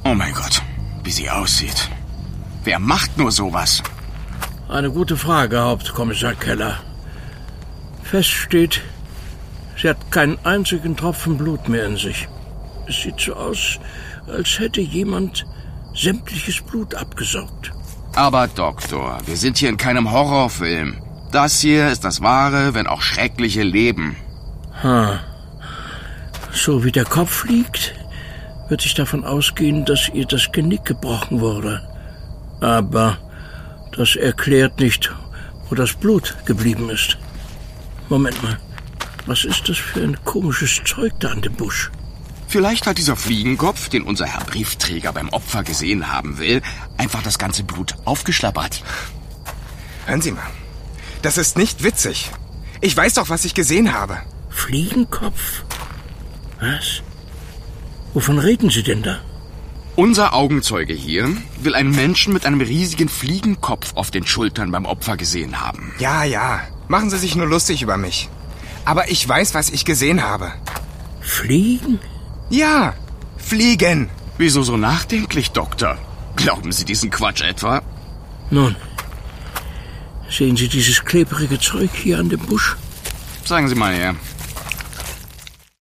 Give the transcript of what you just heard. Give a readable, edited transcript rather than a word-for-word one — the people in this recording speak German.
Oh mein Gott, wie sie aussieht. Wer macht nur sowas? Eine gute Frage, Hauptkommissar Keller. Fest steht, sie hat keinen einzigen Tropfen Blut mehr in sich. Es sieht so aus, als hätte jemand sämtliches Blut abgesaugt. Aber Doktor, wir sind hier in keinem Horrorfilm. Das hier ist das wahre, wenn auch schreckliche Leben. So wie der Kopf liegt, würde ich davon ausgehen, dass ihr das Genick gebrochen wurde. Aber das erklärt nicht, wo das Blut geblieben ist. Moment mal, was ist das für ein komisches Zeug da an dem Busch? Vielleicht hat dieser Fliegenkopf, den unser Herr Briefträger beim Opfer gesehen haben will, einfach das ganze Blut aufgeschlabbert. Hören Sie mal, das ist nicht witzig. Ich weiß doch, was ich gesehen habe. Fliegenkopf? Was? Wovon reden Sie denn da? Unser Augenzeuge hier will einen Menschen mit einem riesigen Fliegenkopf auf den Schultern beim Opfer gesehen haben. Ja, machen Sie sich nur lustig über mich. Aber ich weiß, was ich gesehen habe. Fliegen? Ja, fliegen. Wieso so nachdenklich, Doktor? Glauben Sie diesen Quatsch etwa? Nun, sehen Sie dieses klebrige Zeug hier an dem Busch? Sagen Sie mal her.